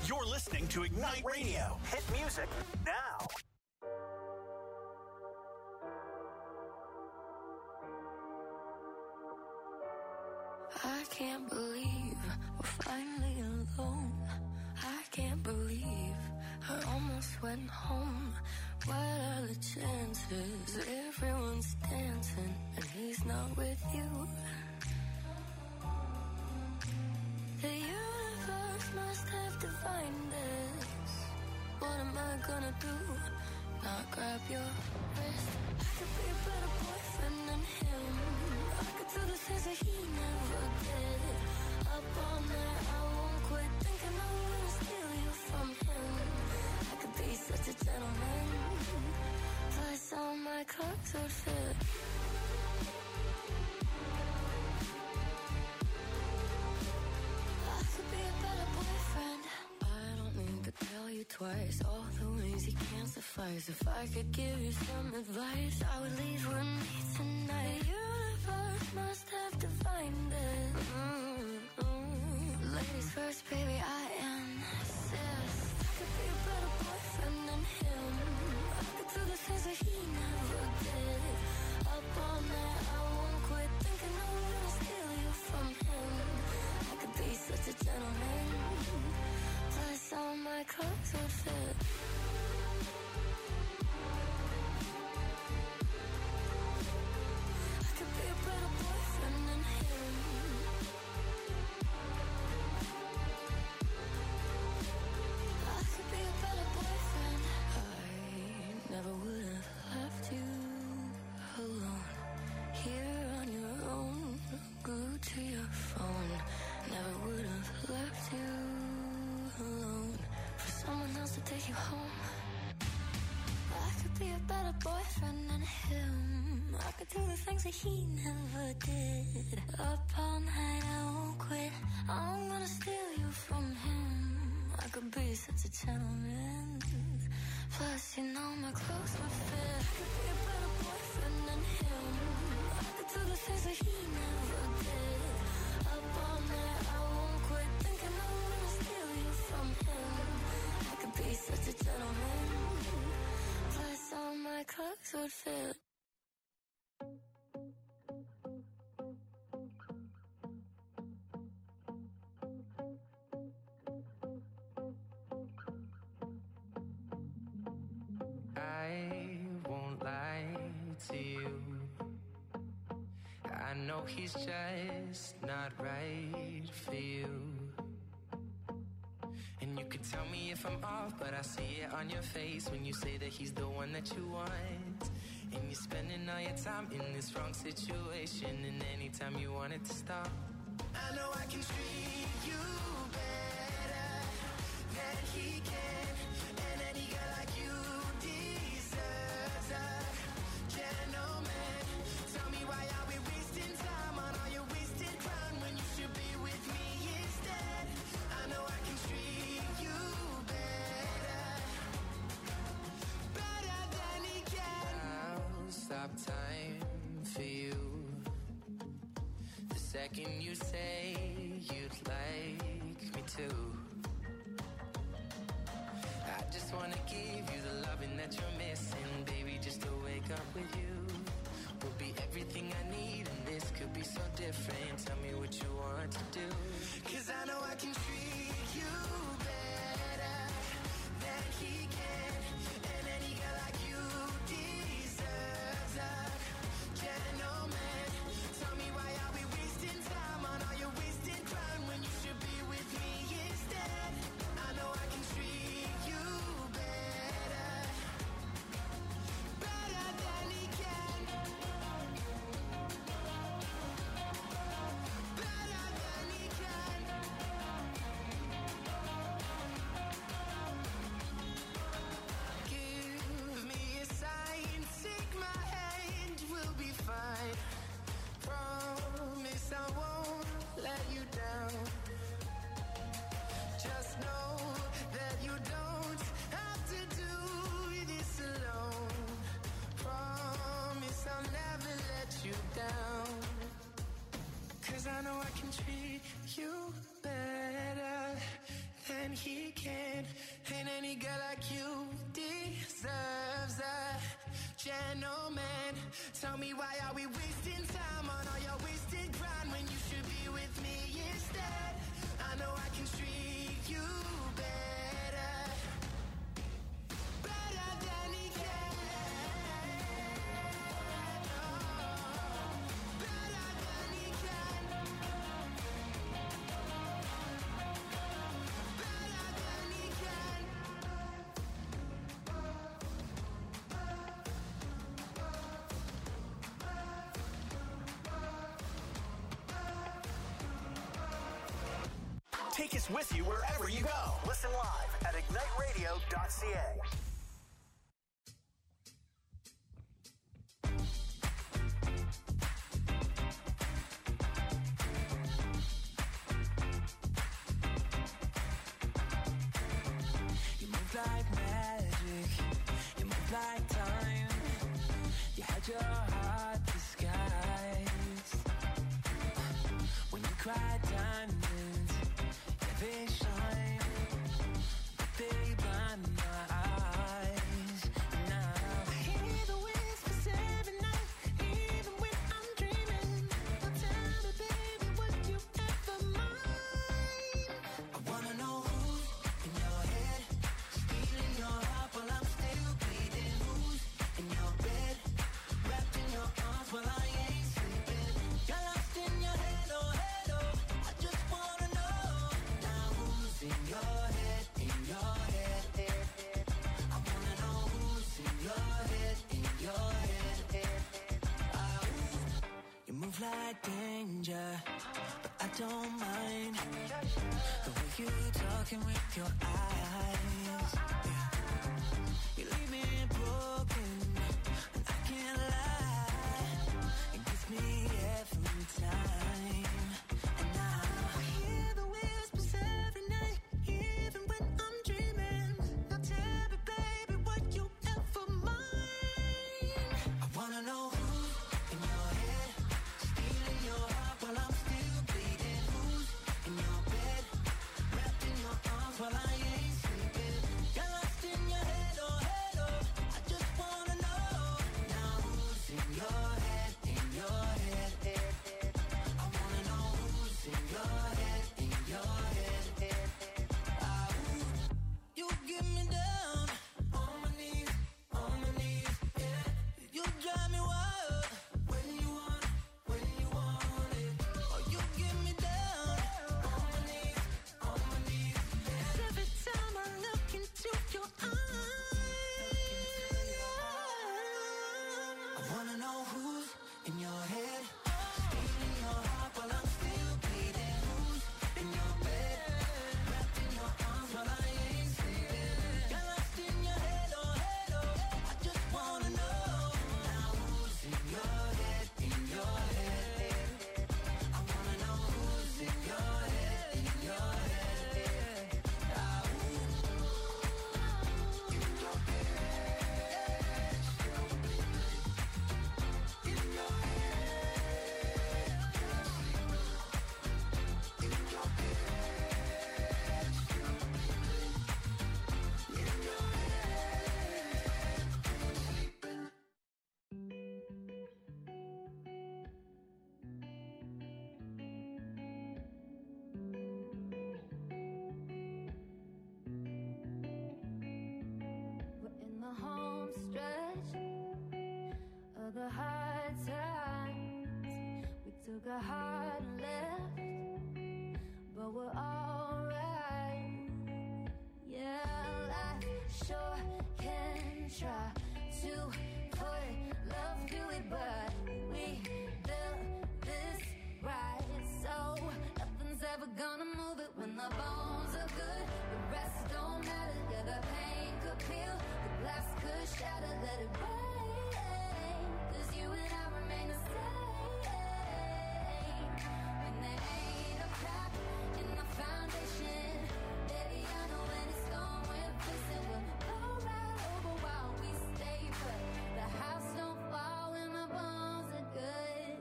You're listening to Ignite Radio. Hit music now. I can't believe we're finally alone. I can't believe I almost went home. What are the chances? Everyone's dancing and he's not with you. The universe must have divined us. What am I gonna do? Not grab your wrist. I could be a better boyfriend than him. I could do the things that he never did. Up all night, I won't quit thinking I'm gonna steal you from him. I could be such a gentleman. Plus all my clothes would fit. I could be a better boyfriend. I don't need to tell you twice all the ways you can't suffice. If I could give you some advice, I would leave with me tonight. The universe must have divined it. Ladies first, baby, I insist. I could be a better boyfriend than him. I could do the things that he never did. Up all night, I won't quit thinking I'm gonna steal you from him. I could be such a gentleman. Plus all my clothes would fit. I could be a better boyfriend than him. I could be a better boyfriend. I never would have left you alone. Here on your own, glued to your phone. Never would have left you alone for someone else to take you home. I could be a better boyfriend than him. I could do the things that he never did. Up all night, I won't quit. I'm gonna steal you from him. I could be such a gentleman. Plus, you know my clothes would fit. I could be a better boyfriend than him. I could do the things that he never did. Up all night, I won't quit thinking I'm gonna steal you from him. I could be such a gentleman. Plus all my clothes would fit. I won't lie to you. I know he's just not right for you. And you could tell me if I'm off, but I see it on your face when you say that he's the one that you want. And you're spending all your time in this wrong situation, and anytime you want it to stop, I know I can treat you better than he can. And any girl like you deserves a gentleman. Tell me why are we wasting time on all your wasted crown when you should be with me instead. I know I can treat you better, better than he can. I'll stop time for you the second you say you'd like me to. I just wanna give you the loving that you're missing, baby, just to wake up with you will be everything I need, and this could be so different. Tell me what you want to do, 'cause I know I can treat you better than he can. And any girl like you deserves a gentleman. Tell me why are we wasting time on all your wasted crown when you should be with me instead. I know I can treat you better, better than he can, better than he can. Give me a sign, take my hand, we'll be fine. Promise I won't let you down. Just know that you don't have to do this alone. Promise I'll never let you down. 'Cause I know I can treat you better than he can. any girl like you deserves a gentleman. Tell me why are we wasting time on all your wasted grind when you should be with me instead. I know I can treat you better, better than he can. Better than he can. Better than he can. Take us with you wherever you go. Listen live at igniteradio.ca. You move like magic, you move like time. You had your heart disguised. When you cried diamonds, yeah, they shine, but they blind my eyes. Now I hear the whispers every night, even when I'm dreaming. Now tell me, baby, would you ever mind? I wanna know who's in your head, stealing your heart while I'm still bleeding. Who's in your bed, wrapped in your arms while I ain't sleeping. You're lost in your head, oh head, oh. I just wanna know now who's in your head, in your head. I wanna know who's in your head, in your head. You move like danger, but I don't mind the way you talking with your eyes. Yeah. You leave me broken, and I can't lie. It gets me every time. And now I hear the whispers every night, even when I'm dreaming. Now tell me, baby, would you ever mind? I wanna know who's in your head, stealing your heart while I'm still bleeding. Who's in your bed, wrapped in your arms while I ain't sleeping. You're lost in your head, oh head, oh. I just wanna know now who's in your head, in your head. I wanna know who's in your head, in your head. You get me down on my knees, yeah. You drive me wild when you want it. Oh, you get me down on my knees, yeah. Every time I look into your eyes, I wanna know who's in your head, stealing your heart while I'm still bleeding. Who's in your bed, wrapped in your arms while I ain't sleeping. You're lost in your head, oh head, oh. I just wanna know now who's in your head, in your head. I wanna know who's in your head, in your head. We're in the home stretch of the hard times. We took a hard left, but we're alright. Yeah, life sure can try to put love to it, but we built this right, so nothing's ever gonna move it when the bones are good. The rest don't matter. Yeah, the pain could peel, the glass could shatter. Let it rain, 'cause you and I remain the same. When there ain't a crack in the foundation, baby, I know any storm we're facing will blow right over while we stay put. The house don't fall when the bones are good.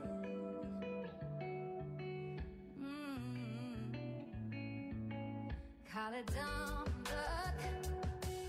Call it dumb luck,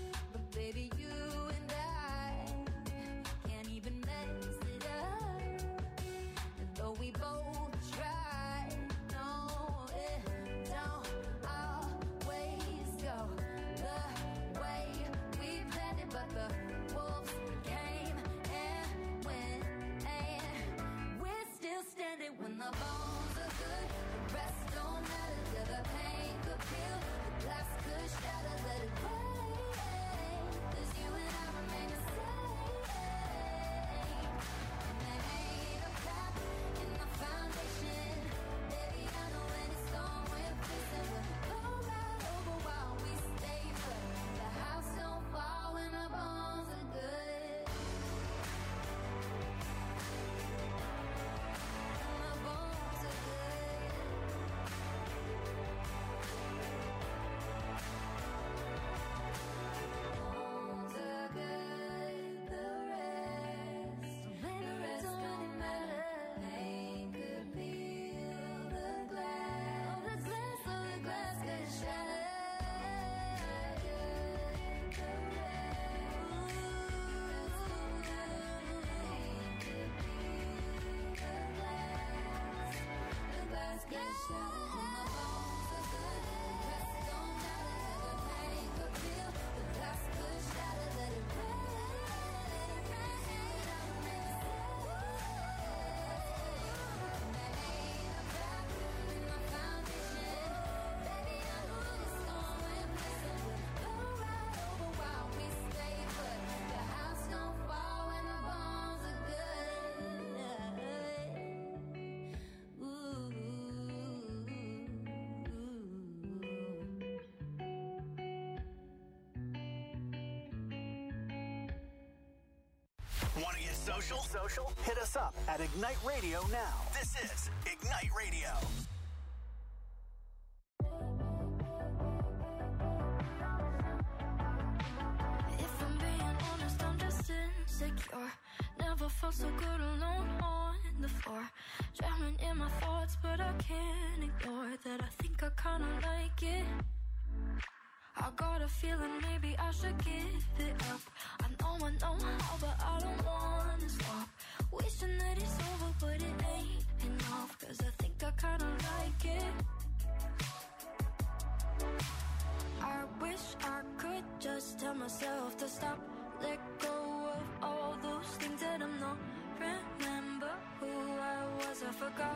Want to get social? Hit us up at Ignite Radio now. This is Ignite Radio. If I'm being honest, I'm just insecure. Never felt so good alone on the floor. Drowning in my thoughts, but I can't ignore that I think I kinda like it. I got a feeling maybe I should give it up. I know how, but I don't wanna stop. Wishing that it's over, but it ain't enough. Cause I think I kinda like it. I wish I could just tell myself to stop. Let go of all those things that I'm not. Remember who I was, I forgot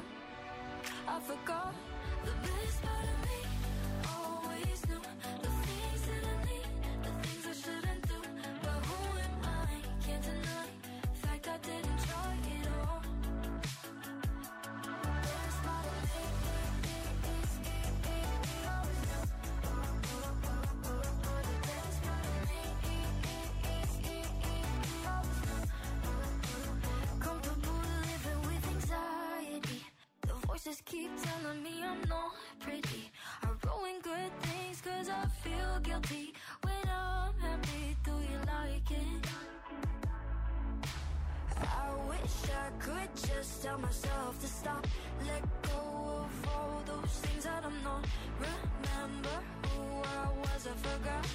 the best part of me. Always knew the things that I need, the things I shouldn't do. But who am I? Can't deny the fact I didn't try it all. The best part of me is always knew. The best part of me is always knew. Comfortable living with anxiety. The voices keep telling me I'm not pretty. I ruin good things cause I feel guilty. When I'm happy, do you like it? I wish I could just tell myself to stop. Let go of all those things that I'm not. Remember who I was, I forgot.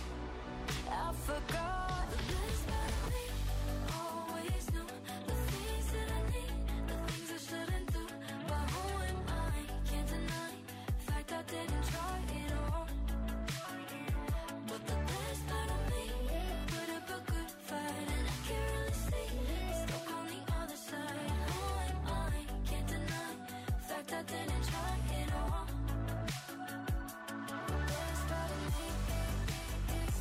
The best part of me. Always knew the things that I need, the things I shouldn't do. But who am I? Can't deny the fact I didn't try it all. But the best part of me put up a good fight, and I can't really see it's stuck on the other side. Who am I? Can't deny the fact I didn't try it all. The best part of me is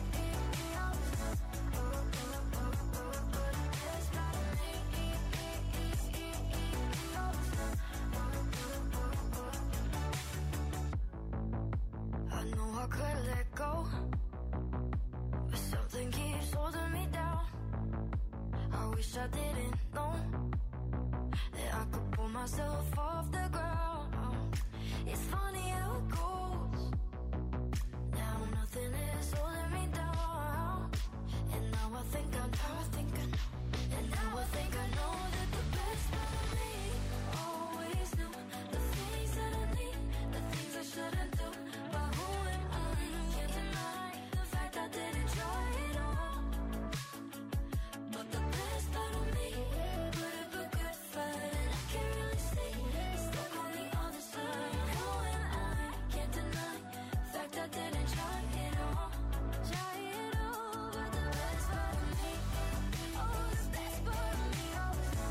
I know I could let go, but something keeps holding me down. I wish I didn't know that I could pull myself off the ground. It's funny how it goes. Now nothing is holding me down. And now I think I know. And now I think I know that the best part of me always knew the things that I need, the things I shouldn't do. But who am I? Can't deny the fact I didn't try it all. But the best part of me put up a good fight, and I can't really see it's stuck on the other side. Who am I? Can't deny the fact I didn't try it all. But the best part of me, oh, the best part of me always knew.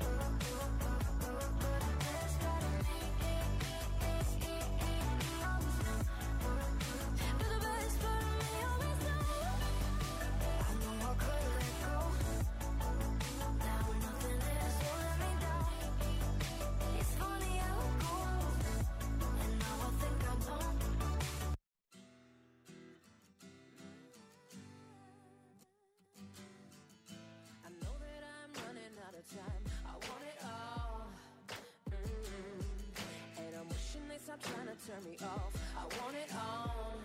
The best part of me always knew. But the best part of me always knew. I know I could let go. Now nothing is holding me down. It's funny how it goes. And now I think I know. I know that I'm running out of time. I want it all. And I'm wishing they stop trying to turn me off. I want it all.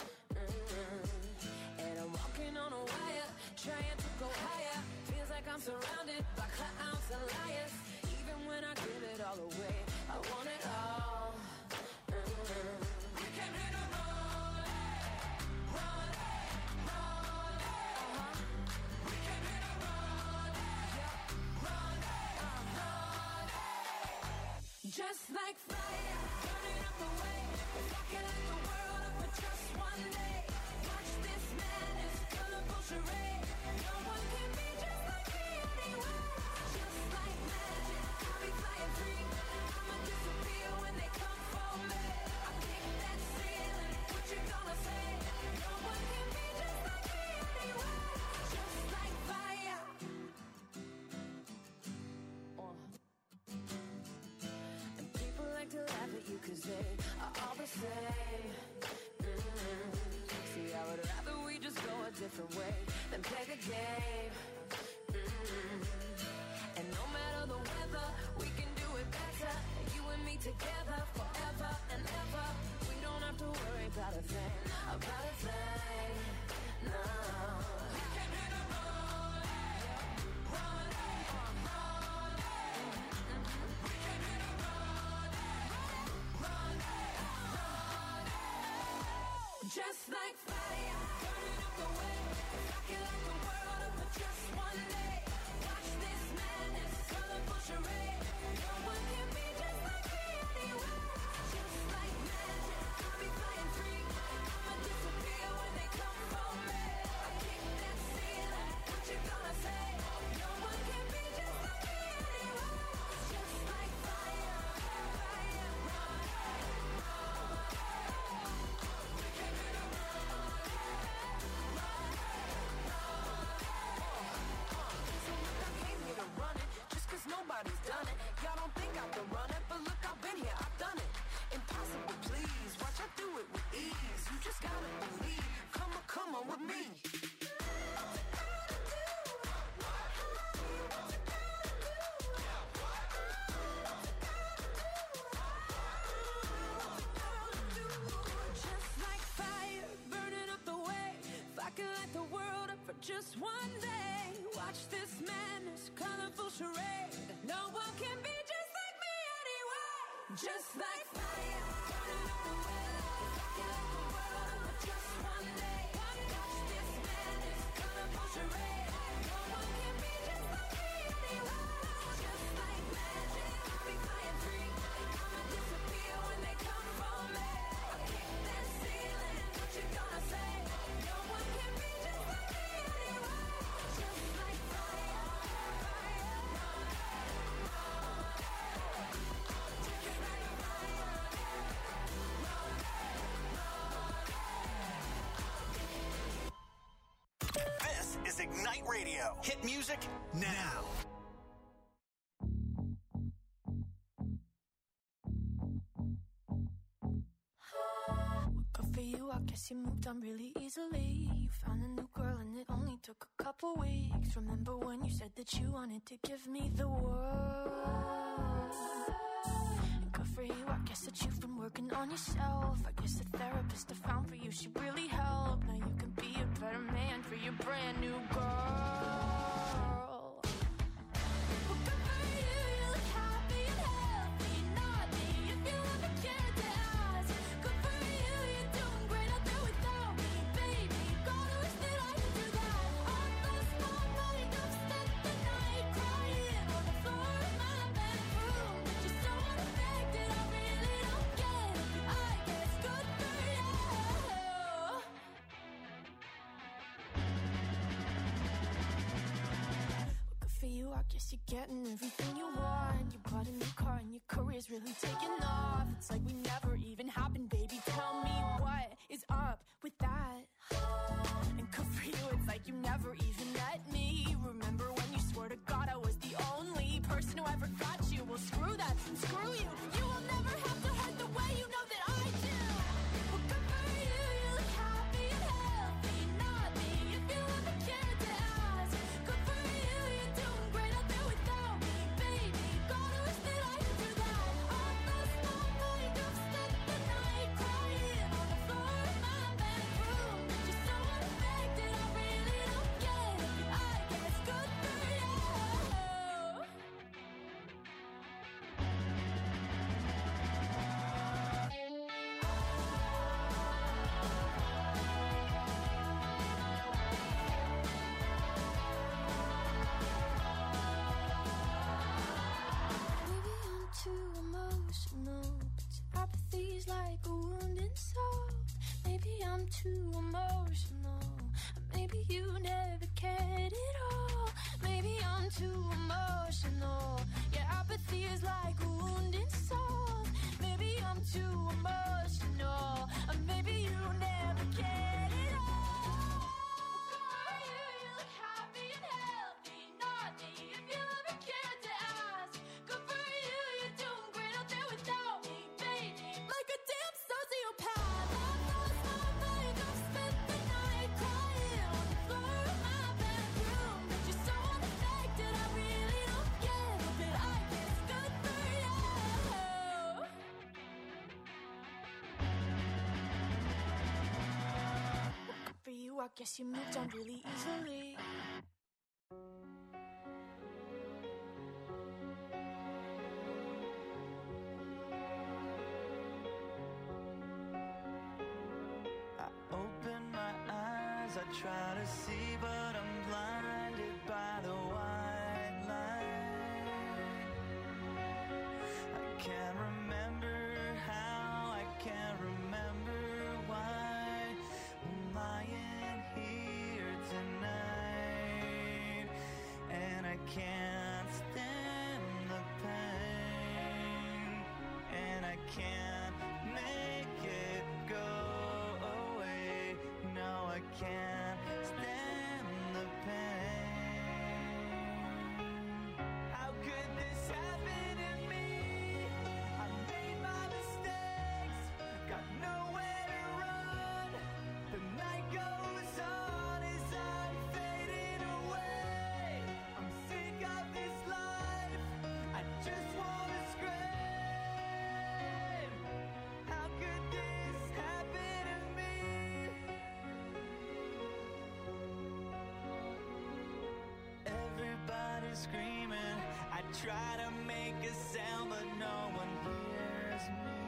And I'm walking on a wire, trying to go higher. Feels like I'm surrounded by clowns and liars. Even when I give it all away, I want it all. We came here to run, run, run. We came here to run, run, run. Just like fire, burning up the way. If I could light the world up for just one day. Watch this madness, colorful charade. No one can be just like me anyway. Just like magic, I'll be flying free. I'ma disappear when they come for me. I kick that ceiling, what you gonna say? No one can be just like me anyway. Just like fire. And people like to laugh at you 'cause they are all the same. See, I would rather we just go a different way than play the game. And no matter the weather, we can do it better. You and me together forever and ever. We don't have to worry about a thing, no. We can hit a run, run, run. We can hit a run, run, run. Just like fire, burning up the way. If I could light the world up for just one day. Watch this madness, colorful charade. No one can be just like me anyway. Just like magic, I'll be flying free. I'ma disappear when they come for me. I kick that ceiling, what you gonna say? No one can be just like me anyway. Just like fire, fire, run, run. We can hit a run, run, run. So look, I came here to run it, just 'cause nobody's done it. Y'all don't think I can run it, but look, I've been here, I've done it. Impossible, please, watch I do it with ease. You just gotta believe, come on with me. Just like fire, burning up the way. If I could light the world up for just one day. Watch this madness, colorful charade. No one can be just like me anyway. Just like fire, burning up the way. If I could light the world up for just one day. Watch this madness, colorful charade. No one can be just like me anyway. Just like magic, I'll be flying free. I'ma disappear when they come for me. I kick that ceiling, what you gonna say? No one can be just like me anyway. Just like fire, fire, run, run. Just like fire, run, run. This is Ignite Radio. Hit music now. Good for you, I guess you moved on really easily. You found a new girl and it only took a couple weeks. Remember when you said that you wanted to give me the world? And good for you, I guess that you've been working on yourself. I guess the therapist I found for you, she really helped. Now you can be a better man for your brand new girl. Well, good for you, you look happy and healthy. Not me, if you ever cared to ask. Good for you, you're doing great out there without me, baby. God, I wish that I could do that. I lost my mind, I've spent the night crying on the floor of my bedroom. Just so unaffected, I really don't get it. I guess good for you. Good for you, I guess you're getting everything you want. You bought a new car and your career's really taking off. It's like we never even happened, baby. Tell me what is up with that? And good for you, it's like you never even met me. Remember when you swore to God I was the only person who ever got you? Well, screw that and screw you. You will never have to hurt the way you know that I do. Well, good for you, you look happy and healthy. Not me, if you ever cared to ask. Good for you, you're doing great out there without me, baby. God, I wish that I could do that. I lost my mind, I've spent the night crying on the floor of my bedroom. Just so unaffected, I really too emotional. Maybe you never cared at all. Maybe I'm too emotional. Yeah, apathy is like a wounded soul. Maybe I'm too emotional. Or maybe you never cared at all. You look happy and healthy. Not me if you ever cared to ask. Good for you, you're doing great out there without me, baby. Like a damn sociopath. I lost my mind. I've spent the night crying on the floor of my bedroom. But you're so unaffected, I really don't care. But I guess good for you. Good for you, I guess you moved on really easily. I open my eyes, I try to see, but I'm blinded by the white light. I can't remember how, I can't remember why I'm lying here tonight, and I can't stand the pain, and I can't make it go away. No, I can't stand the pain. How could this happen to me? I made my mistakes, got nowhere to run. The night goes on as I'm fading away. I'm sick of this life, I just wanna scream. How could this happen to me? Everybody's screaming, I try to make a sound, but no one hears me.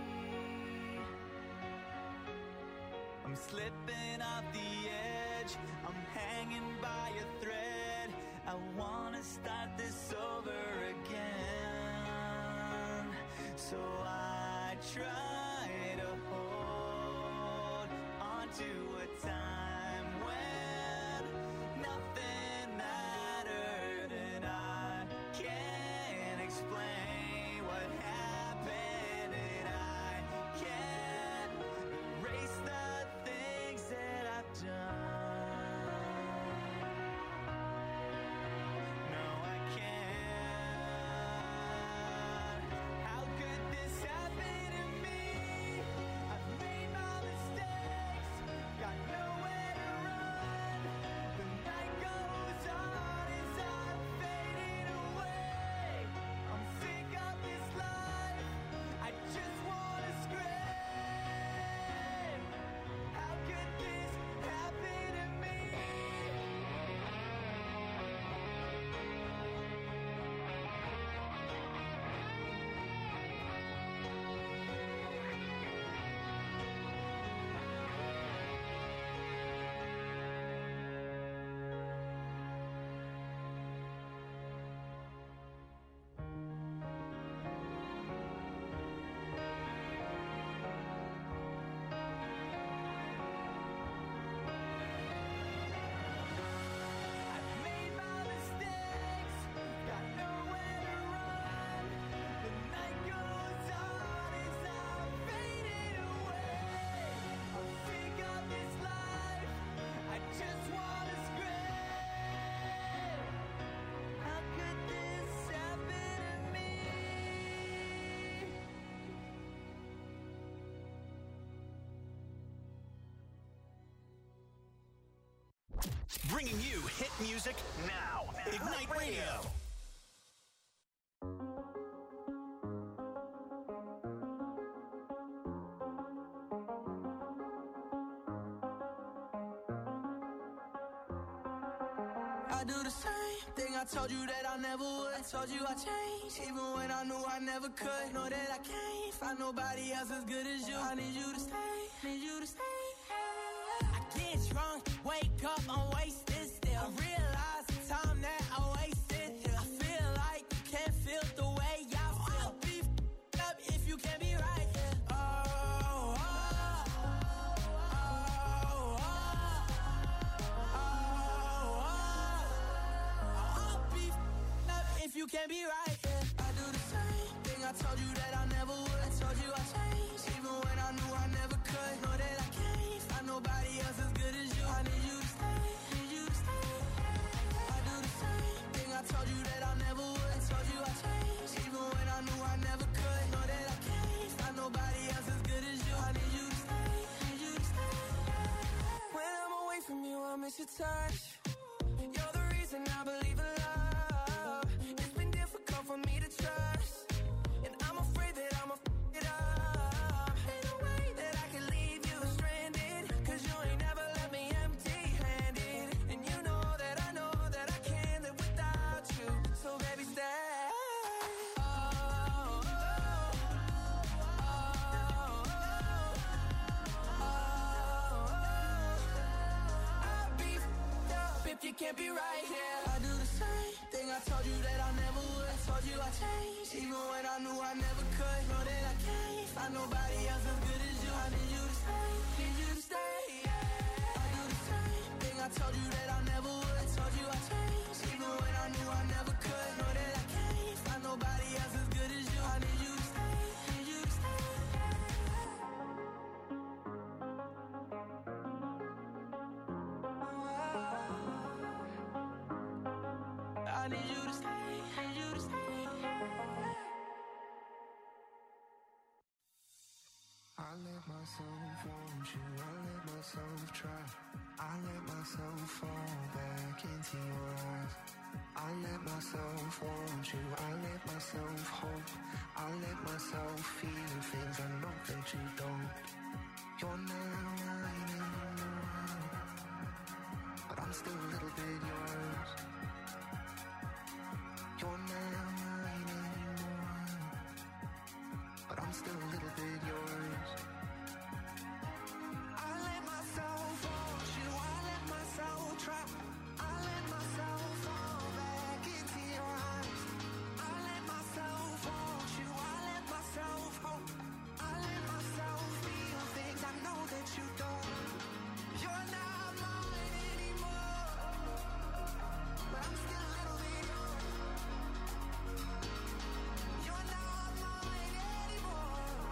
I'm slipping off the edge, I'm hanging by a thread. I wanna start this over again. So I try to hold on to a time when nothing mattered, and I can't explain what happened, and I can't erase the things that I've done. No, I can't. How could this happen to me? I've made my mistakes, got nowhere to run. The night goes on as I'm fading away. I'm sick of this life, I just wanna scream. How could this happen to me? I've made my mistakes, got nowhere to run. The night goes on as I'm fading away. I'm sick of this life, I just wanna scream. How could this happen to me? Bringing you hit music now. Ignite Radio. I do the same thing I told you that I never would. I told you I changed, even when I knew I never could. Know that I can't find nobody else as good as you. I need you to stay, need you to stay. I get drunk, wake up, I'm wasted still. I realize the time that I wasted here. I feel like you can't feel the way I feel. I'll be f***ed up if you can't be right here. Oh, oh, oh, oh. you can't be right, yeah. I do the same thing, I told you that I never would. I told you I changed, even when I knew I never could. Know that I can't find nobody else as good as you. I need you to stay, need you to stay. I do the same thing, I told you that I never would. I told you I changed, even when I knew I never could. Know that I can't find nobody else as good as you. I need you to stay, need you to stay. When I'm away from you, I miss your touch. You're the reason I believe in love. It's been difficult for me to trust, and I'm afraid that I'ma f*** it up. Ain't no way that I can leave you stranded, 'cause you ain't never left me empty-handed. And you know that I can't live without you. So baby, stay. If you can't be right here, I do the same thing, I told you that I never would. I told you I changed, even when I knew I never could. Know that I can't find nobody else as good as you. I need you to stay, need you to stay, yeah. I do the same thing, I told you that I never would. I told you I changed, even when I knew I never could. Know that I can't find nobody else as good as you. I need you to stay, need you to stay. I need you to stay, need you to stay. I let myself want you, I let myself try. I let myself fall back into your eyes. I let myself want you, I let myself hope. I let myself feel things I know that you don't. You're not mine anymore, but I'm still a little bit yours. You're not mine anymore, but I'm still a little bit yours. I let myself want you, I let myself try. I let myself fall back into your eyes. I let myself want you, I let myself hope. I let myself feel things I know that you don't. You're not mine anymore, but I'm still a little bit yours. You're not mine anymore,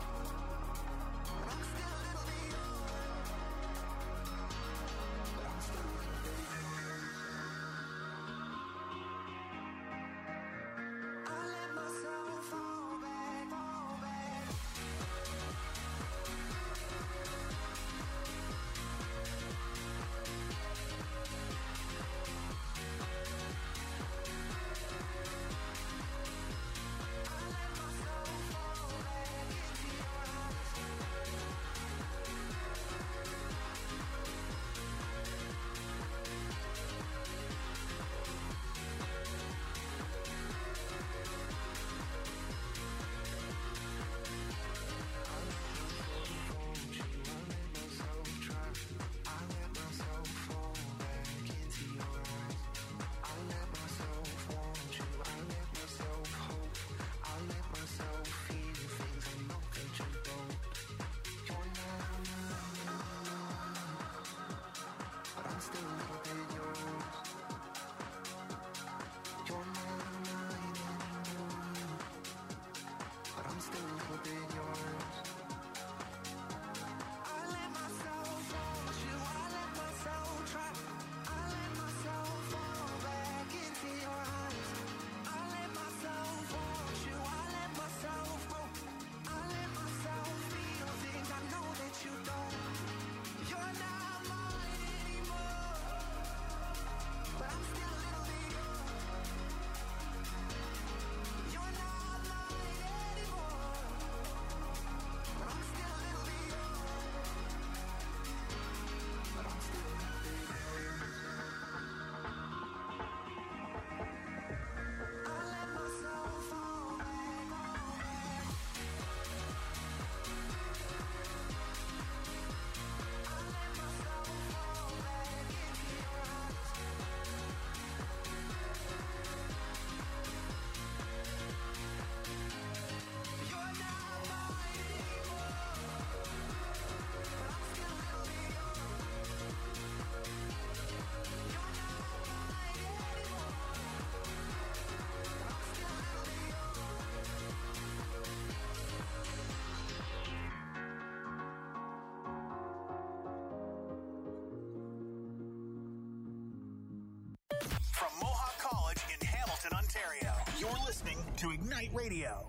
You're listening to Ignite Radio.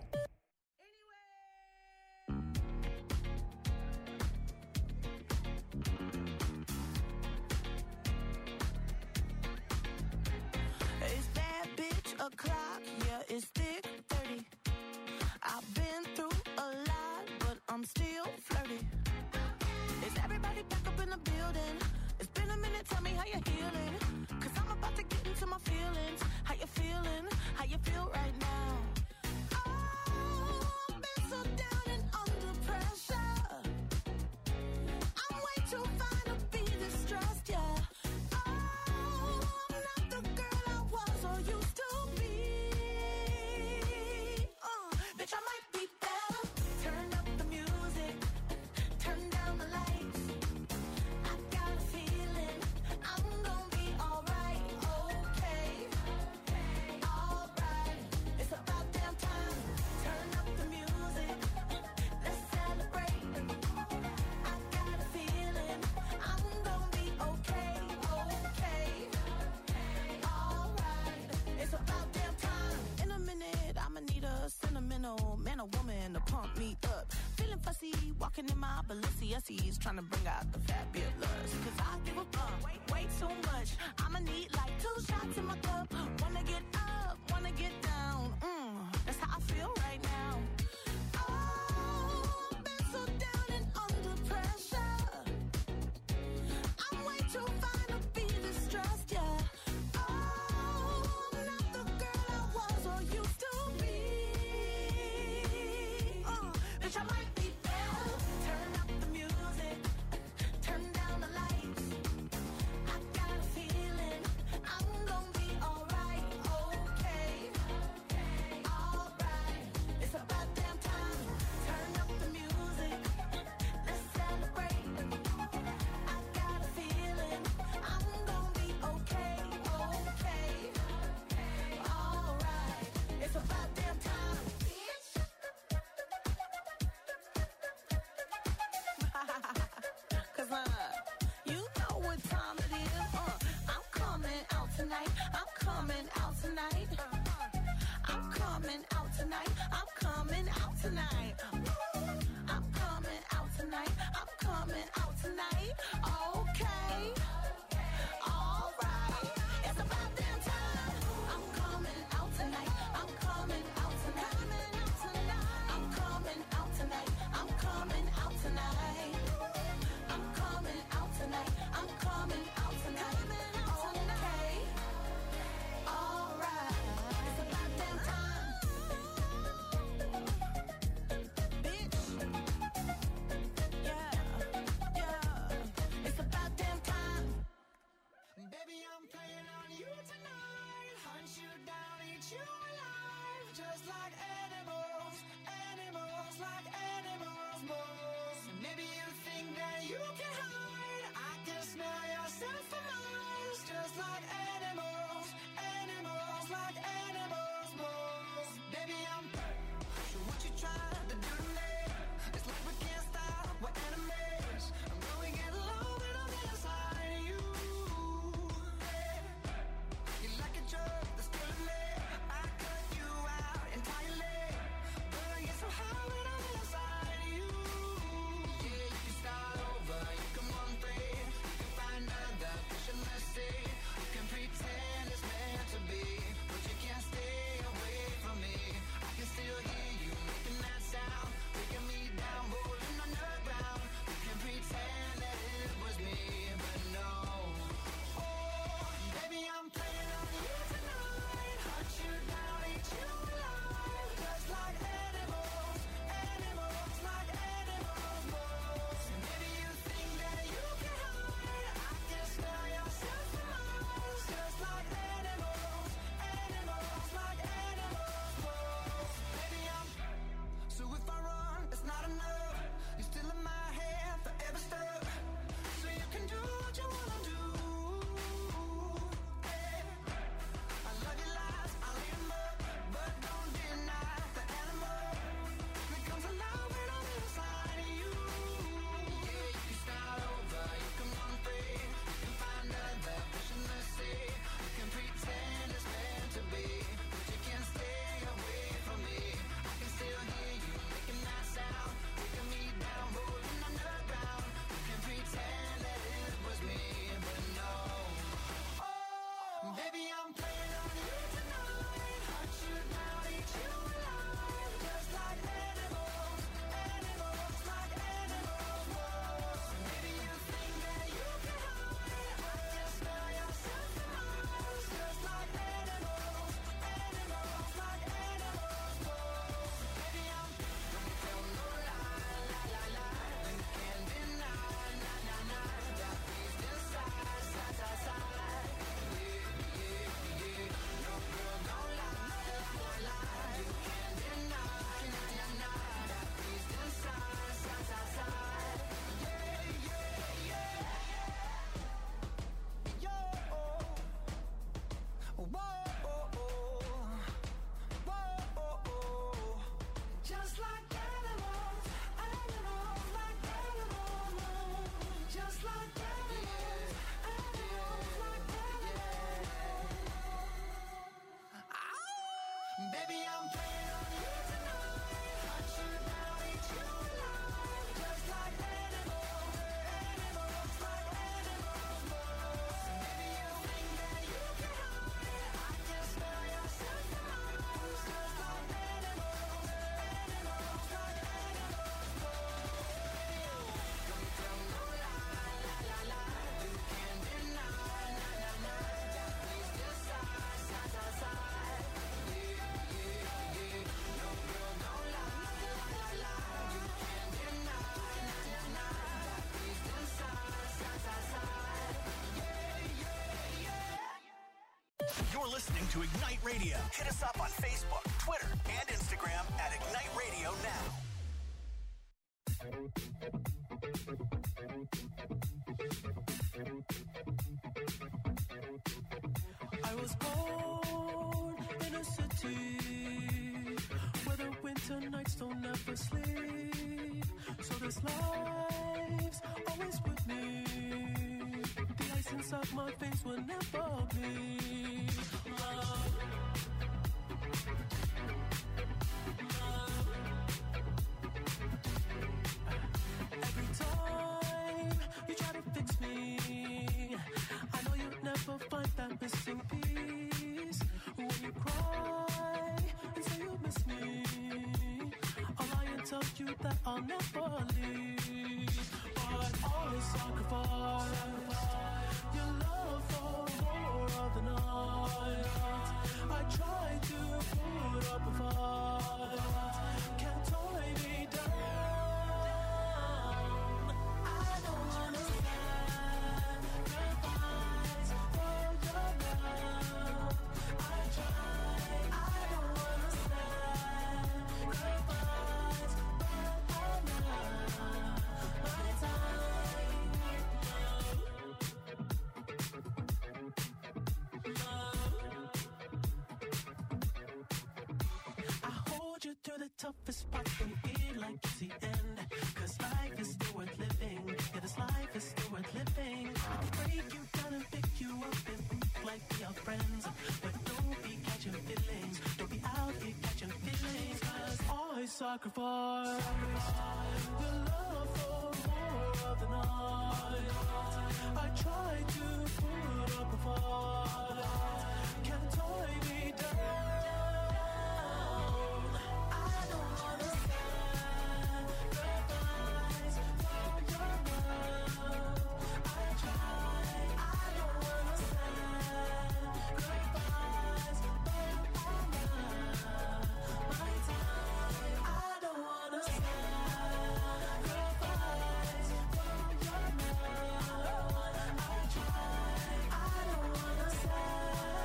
It's that bitch o'clock, yeah, it's thick 30. I've been through a lot, but I'm still flirty. Is everybody back up in the building? It's been a minute, tell me how you're healing. Cause I'm about to get into my feelings. How you feeling? How you feel right now? Oh, I've been so down and under pressure. I'm way too fine to be distressed, yeah. Oh, I'm not the girl I was or used to be. Bitch, I might be better. Turn up the music, turn down the lights. I got a feeling I'm gonna be alright, okay, alright. It's about damn time. Turn up the music, let's celebrate. I got a feeling I'm gonna be okay, alright. It's about damn time. In a minute, I'ma need a sentimental man or woman to pump me up. Feeling fussy, walking in my Balenciennes, trying to bring out the fabulous. Cause I give a fuck way too much. I'ma need like 2 shots in my cup. Wanna get up, wanna get down. That's how I feel right now. Oh, I've been so down and under pressure. I'm way too fine to be distressed, yeah. Oh, I'm not the girl I was or used to be. Bitch, I might be better. Turn up the music, turn down the lights. I got a feeling I'm gonna be alright, okay, alright. It's about damn time. Turn up the music, let's celebrate. I got a feeling I'm gonna be okay, alright. It's about damn time. Cause you know what time it is. I'm coming out tonight. I'm coming out tonight. I'm coming out tonight. I'm coming out tonight. I'm coming out tonight. I'm coming out tonight. Okay. Alright. It's about damn time. I'm coming out tonight. I'm coming out tonight. I'm coming out tonight. I'm coming out tonight. I'm coming out tonight. I'm coming out tonight. Okay. Alright. It's about damn time. Bitch. Yeah. Yeah. It's I'm playing on you tonight. Hunt you down, eat you alive. Just like animals, animals, like animals. Whoa. Maybe you think that you can hide. I can smell yourself from miles. Just like animals, animals, like animals. Whoa. Maybe I'm don't tell no lie, la la la. You can't deny, na na na. That beast inside, side side side. Yeah, yeah, yeah. No girl, don't lie, la la la. You can't deny, na na na. That beast inside, side side side. Yeah, yeah, yeah. Yo, whoa, whoa. Just like animals, animals, like animals. Just like animals, animals, like animals. Baby, I'm playing on you tonight. Hunt you down, eat you alive. Just like animals, animals, like animals. Maybe you think that you can hide. I can smell yourself from miles. Just like animals, animals, like animals. Don't tell no lie, la la la. You can't deny, na na na. That beast inside, side side side. Yeah, yeah, yeah. No girl, don't lie, la la la. You can't deny, na na na. That beast inside, side side side. Yeah, yeah, yeah. You're listening to Ignite Radio. Hit us up on Facebook, Twitter, and Instagram at Ignite Radio Now. I was born in a city where the winter nights don't ever sleep. So this life's always with me. The ice inside my veins will never bleed. Love. Every time you try to fix me, I know you'll never find that missing piece. When you cry and say you miss me, I'll lie and tell you that I'll never leave. But always sacrifice your love for more of the night. I try to put up a fight, can't tie me down. I don't wanna sacrifice for your love. I try, I don't wanna sacrifice, but I'm not my time. I hold you through the toughest parts and feel like it's the end. Cause life is still worth living. Yeah, this life is still worth living. I can break you down and pick you up and move like we are friends. But don't be catching feelings. Don't be out here catching feelings. Cause I sacrifice your love for more of the night. I try to put up a fight, can't tie me down. I don't wanna sacrifice for your love. I try, I don't wanna sacrifice, but I'm not my time. I don't wanna sacrifice for your love. I try, I don't wanna sacrifice.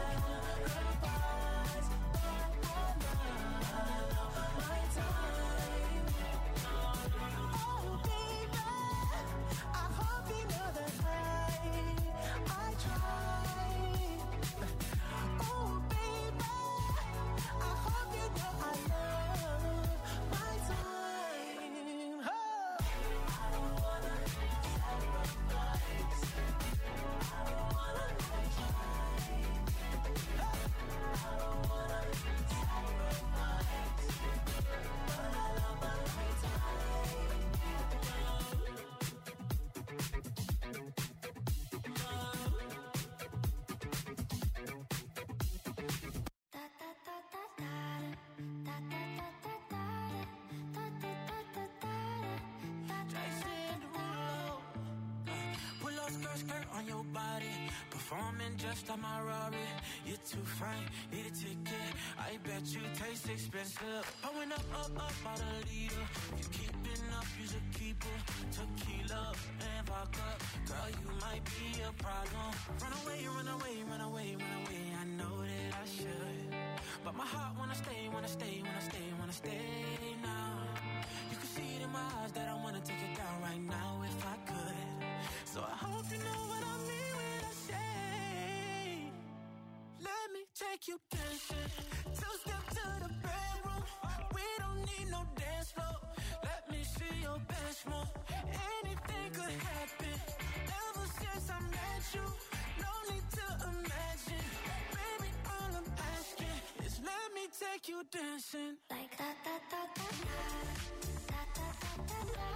Performing just like my Rari. You're too fine, need a ticket. I bet you taste expensive. Pouring up, out a leader. If you keeping up, you should keep it. Tequila and vodka. Girl, you might be a problem. Run away, run away, run away, run away. I know that I should, but my heart wanna stay, wanna stay, wanna stay, wanna stay now. You can see it in my eyes that I wanna take it down right now if I could. So I hope you know what I mean when I say, let me take you dancing. Two-step to the bedroom. We don't need no dance floor. Let me see your best move. Anything could happen. Ever since I met you, no need to imagine. Baby, all I'm asking is let me take you dancing. Like da da da da da da da da da da.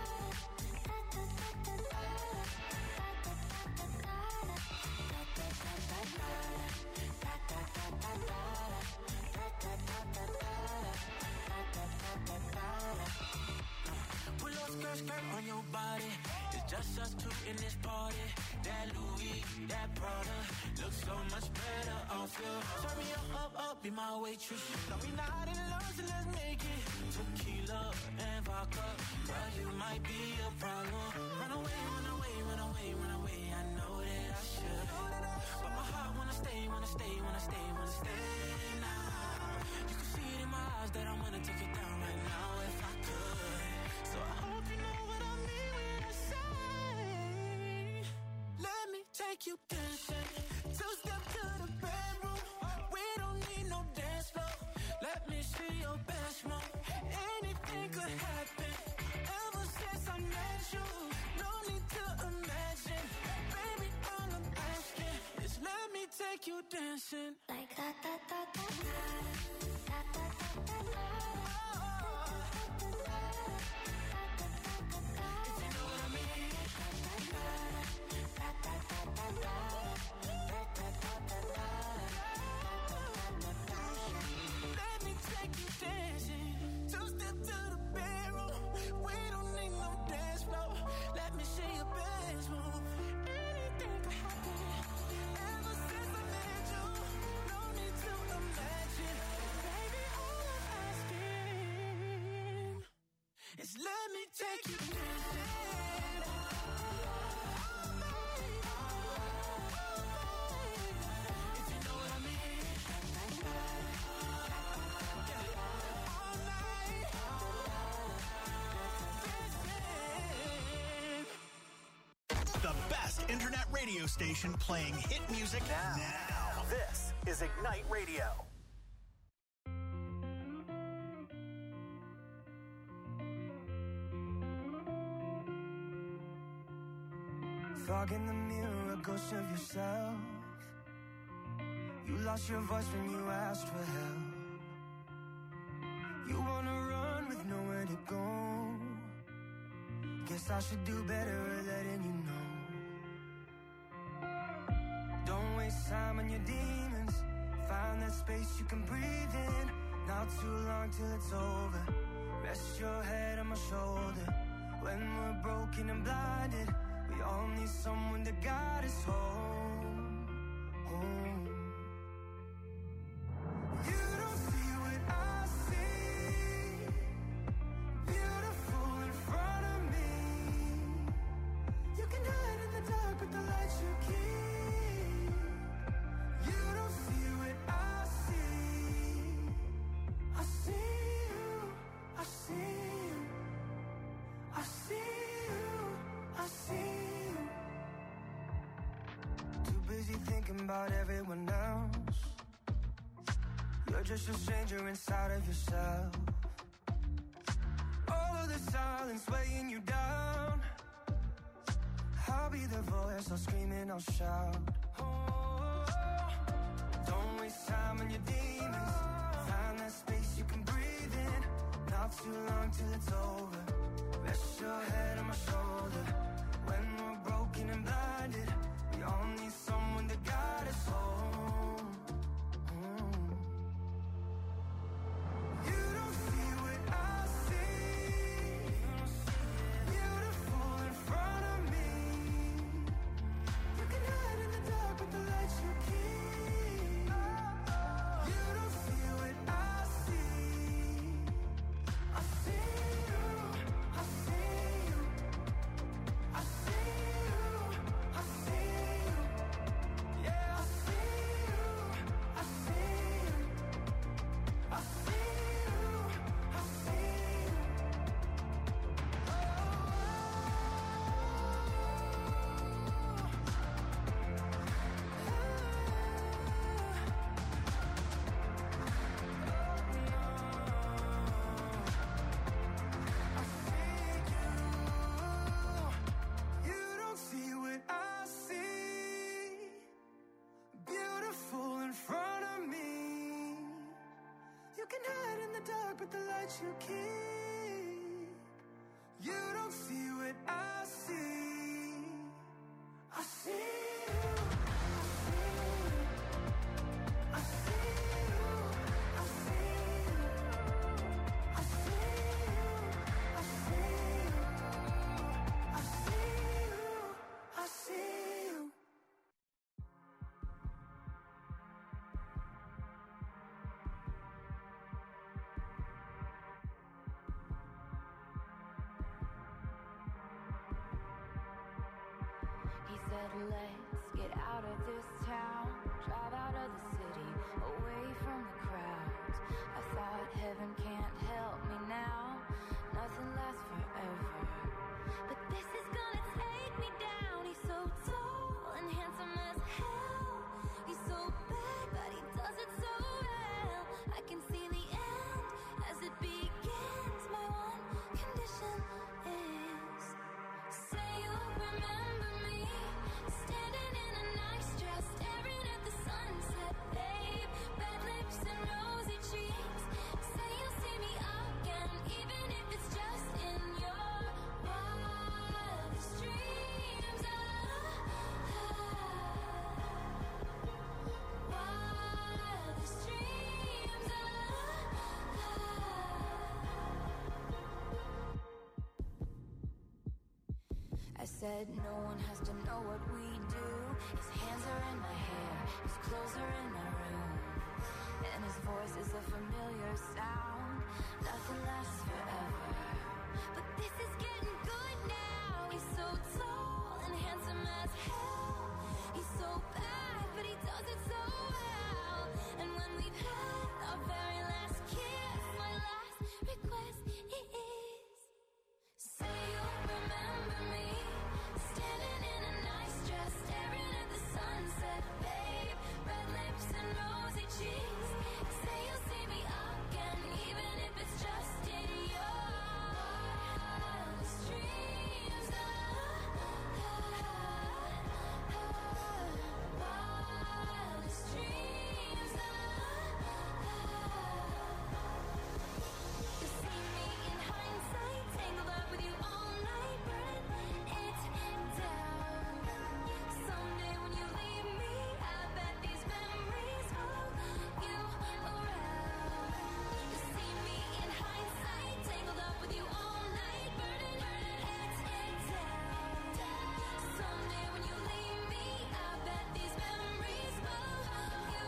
Pull up skirt on your body. It's just us two in this party. That Louis, that Prada looks so much better off you. Turn me up, be my waitress. Tell me not in love, so let's make it. Tequila and vodka. Girl, you might be a problem. Run away, run away, run away, run away. I know that I should, but my heart wanna stay, wanna stay, wanna stay, wanna stay now. You can see it in my eyes that I wanna take it down right now if I could. So I hope you know what I mean when I say, let me take you dancing. Two-step to the bedroom. We don't need no dance floor. Let me see your best move. Anything could happen. Ever since I met you, no need to imagine. Baby, all I'm asking is let me take you dancing. Like da da da da da da da da da. Let me take you dancing. Two-step to the bedroom. We don't need no dance floor. Let me see your best move. Anything could happen. Ever since I met you, no need to imagine. Baby, all I'm asking is let me take you dancing. If you know what I mean. All night. Dancing. The best internet radio station playing hit music now. This is Ignite Radio. Fog in the mirror, a ghost of yourself. You lost your voice when you asked for help. You wanna run with nowhere to go. Guess I should do better at letting you know. Don't waste time on your demons. Find that space you can breathe in. Not too long till it's over. Rest your head on my shoulder. When we're broken and blinded, we all need someone to guide us home, home. You don't see what I see. Beautiful in front of me. You can hide in the dark with the lights you keep. You don't see what I see. I see you, I see you, I see you, I see you. Too busy thinking about everyone else. You're just a stranger inside of yourself. All of the silence weighing you down. I'll be the voice, I'll scream and I'll shout. Oh, don't waste time on your demons. Find that space you can breathe in. Not too long till it's over. Rest your head on my shoulder. When we're broken and blinded, we all need someone to guide us home. You don't see what I see. Beautiful in front of me. You can hide in the dark with the lights with the lights you keep. You don't see what I see. I see you. I see you. I see you. I see you. I see you. I see you. I see you. He said, let's get out of this town, drive out of the city, away from the crowds. I thought heaven can't help me now, nothing lasts forever. But this is gonna take me down. He's so tall and handsome as hell. He's so bad, but he does it so well. I can see the end as it begins. My one condition is, say you'll remember me, standing in a nice dress, staring at the sunset, babe. Red lips and rosy cheeks. Say you'll see me again, even if it's just in your wildest dreams. Wildest dreams. I said no one has to know what we do. His hands are in my hair, his clothes are in my room, and his voice is a familiar sound. Nothing lasts forever, but this is getting good now. He's so tall and handsome as hell. He's so bad, but he does it so well. And when we've had our very last kiss, my last request is, say you'll remember me, standing in a nice dress, staring at the sunset, babe. Red lips and rosy cheeks. Say you'll see me again, even if it's just in your wildest dreams. Wildest dreams. You see me in hindsight, tangled up with you all night, burning it down. Someday when you leave me, I bet these memories follow you around. You see me in hindsight, tangled up with you all night, burning it down. Someday when you leave me, I bet these memories follow you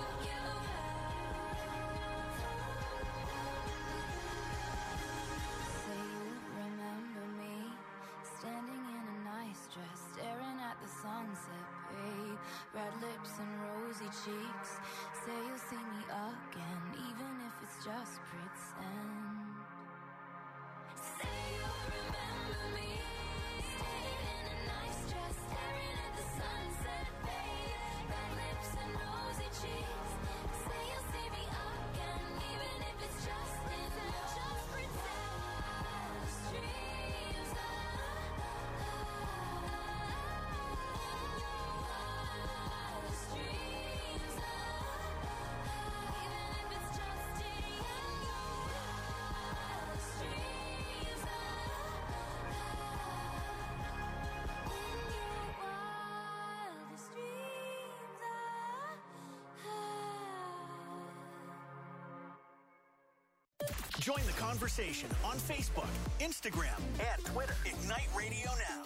around. Say you'll remember me, standing in a nice dress, staring at the sunset, babe. Red lips and rosy cheeks. Say you'll see me again, even if it's just pretend. Say you'll remember me, standing in a nice dress, staring at the sunset, babe. Red lips and rosy cheeks. Say you'll see me again, even if it's just in just pretend. Dreams. Wildest dreams. Even if it's just in your wildest dreams. In your wildest dreams. Join the conversation on Facebook, Instagram, and Twitter. Ignite Radio Now.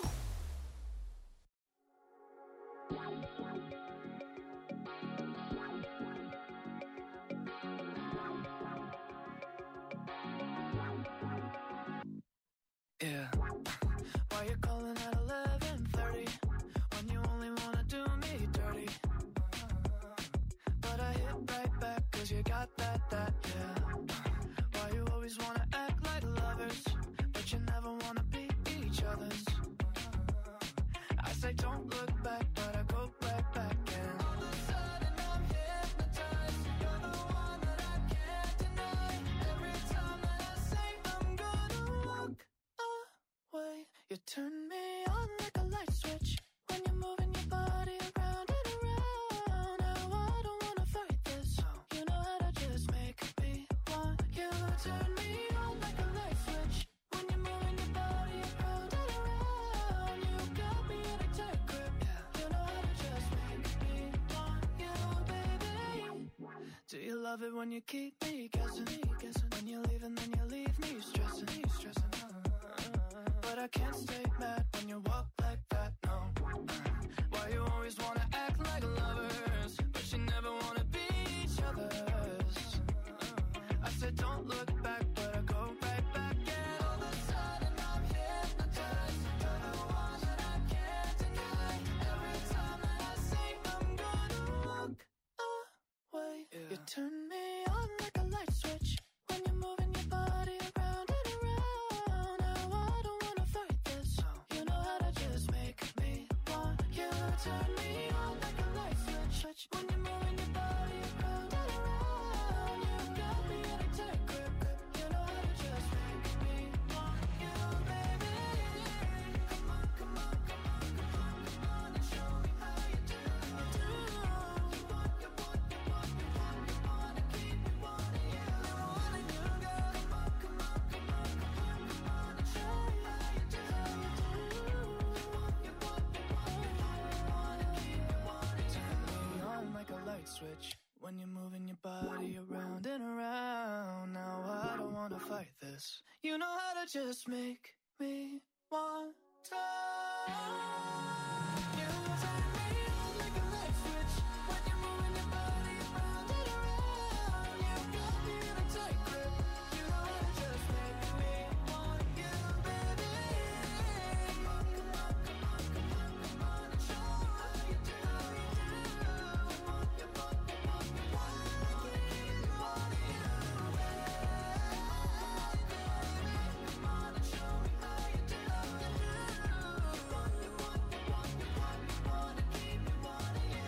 Yeah. Why you calling at 11:30 when you only wanna do me dirty? But I hit right back 'cause you got that, yeah. Why you always wanna act like lovers, but you never wanna be each other's? I say don't look back, but I go right back and all of a sudden I'm hypnotized. You're the one that I can't deny. Every time that I say I'm gonna walk away, you turn me on like a light switch when you're moving your body around and around. Now I don't wanna fight this, you know how to just make me want you. Turn me love it when you keep me guessing. When you leave and then you leave me stressing. But I can't stay mad when you walk like that, no. Why you always wanna act like lovers, but you never wanna be each other's. I said don't look back, but I go right back. And all of a sudden I'm hypnotized. You're the one that I can't deny. Every time that I say I'm gonna walk away, you turn me on like a light switch. When you're moving your body around and around. Now I don't wanna fight this. You know how to just make me want you. Turn me on like a light switch. When you're moving your body around and around. You got me in a tight grip. You know how to just make me want you, baby. Come on, come on, come on, come on, come on, and show me how you do. You want, you want, you want, you want, you want to keep me wanting you. Wanting you, girl. Come on, come on, come on, come on, come on, and show me how you do. You want, you want, you want, you want, you want to keep me wanting you. Turn me on like a light switch. When you're moving your body around and around. Now I don't wanna fight this. You know how to just make me want to. You turn me on like a light switch. When you're moving your body around and around. You got me in a tight grip. You know how to just make me want you, baby. Come on, come on, come on, come on, come on, and show me how you do. You want, you want, you want, you want, you want to keep me wanting you. Come on and show me how you do. You want, you want, you want, you want, you want to keep me wanting you.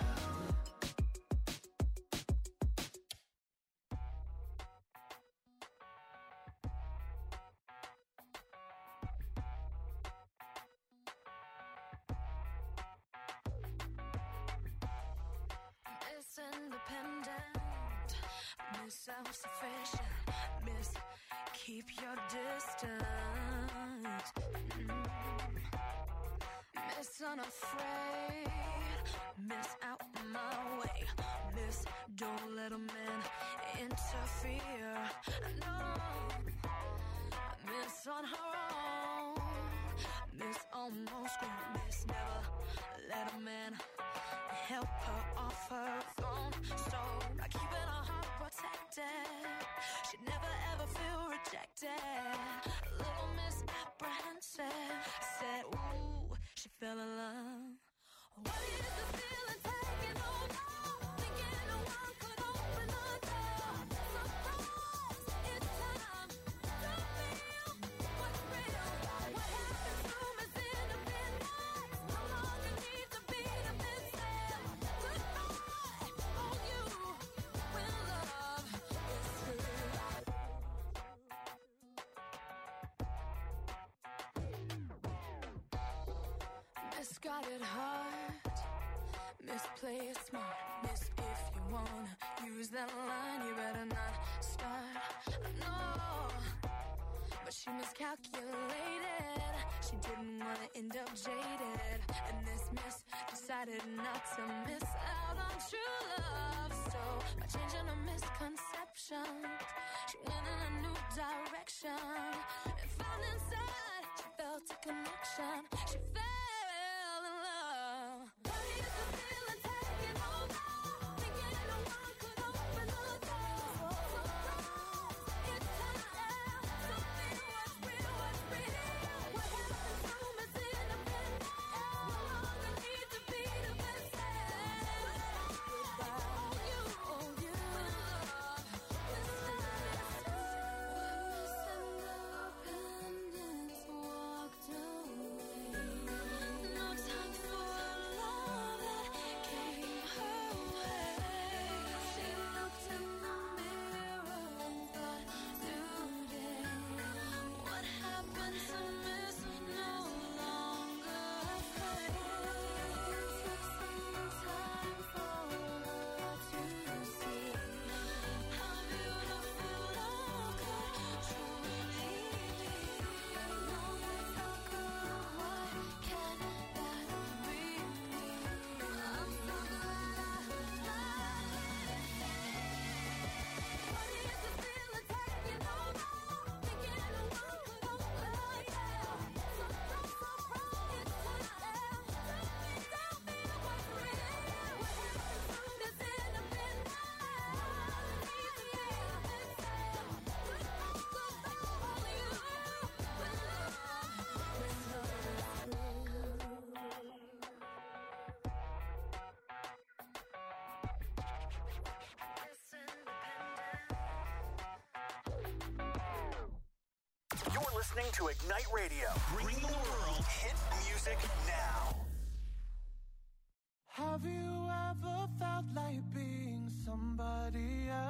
Miss Independent, Miss Self-Sufficient, Miss Keep Your Distance, Miss Unafraid, Miss Out My Way, Miss Don't Let a Man Interfere, no, Miss On Her Own, Miss Almost Grown, Miss Never Let a Man help her off her throne. So by keeping her heart protected, she'd never ever feel rejected. Little Miss Apprehensive said, ooh, she fell in love. What is the feeling taking over? Thinking no one could open the door. Surprise, it's time to feel what's real. What happens to Miss Independence? No longer need to be defensive. Goodbye on you when love is real. Misguided heart, misplay it smart. Miss, if you wanna use that line, you better not start. No, but she miscalculated. She didn't wanna end up jaded, and this miss decided not to miss out on true love. So by changing her misconceptions, she went in a new direction and found inside she felt a connection. She fell in love. What is the feeling taking over? Thinking no one could open the door. Surprise, it's time to feel what's real, what's real. What happens to Miss Independent? No longer need to be defensive. Goodbye on you when love was Miss Independence walked away. listening to Ignite Radio. Bring the world hit music now. Have you ever felt like being somebody else?